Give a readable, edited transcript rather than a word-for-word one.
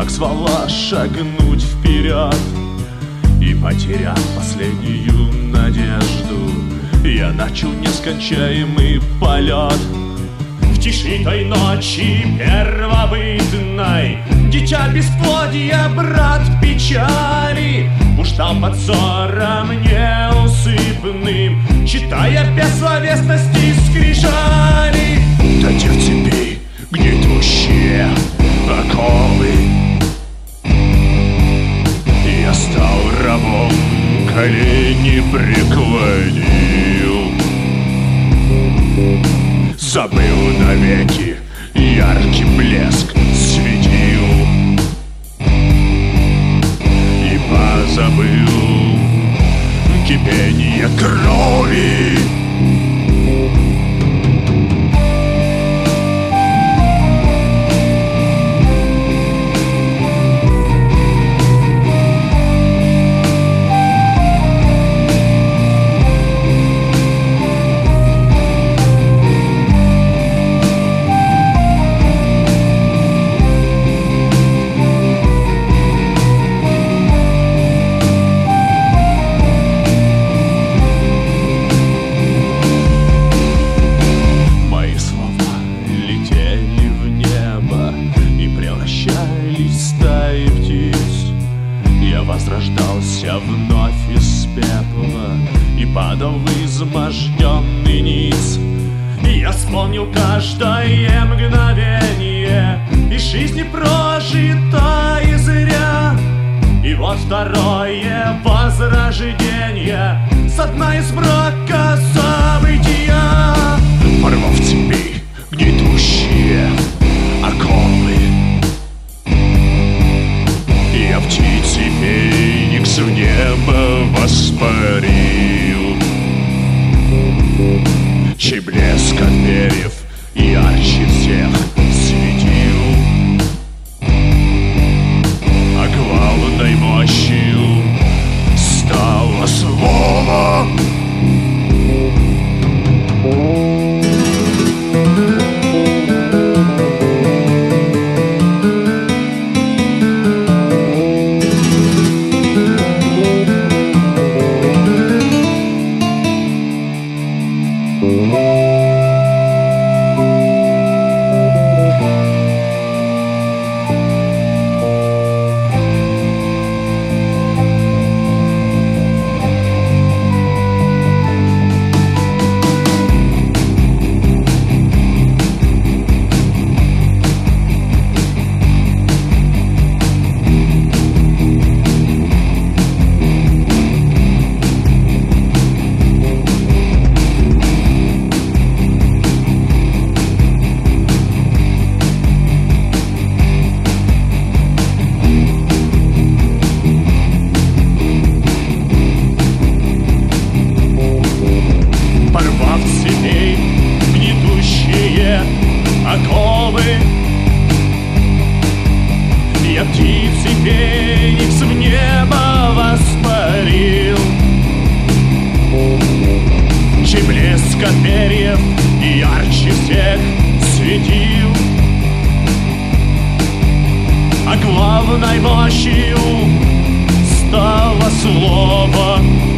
так звала шагнуть вперед. И, потеряв последнюю надежду, я начал нескончаемый полет. В тиши той ночи первобытной дитя бесплодия, брат печали, уждал под взором неусыпным, читая бессловесности скрижали. Дайте в цепи гнетущие оковы, я стал рабом, колени преклонил, забыл навеки яркий блеск светил и позабыл кипение крови. Стаи птиц, я возрождался вновь из пепла и падал в изможденный низ. И я вспомнил каждое мгновение из жизни прожитой зря. И вот второе возрождение со дна из мрака события. Порвав цепи гнетущие оковы, я птицей феникс в небо воспарил, чей блеск от перьев ярче всех светил, а главной мощью стало слово. Оковы, я птицей феникс в небо воспарил, чей блеск от перьев ярче всех светил, а главной мощью стало слово.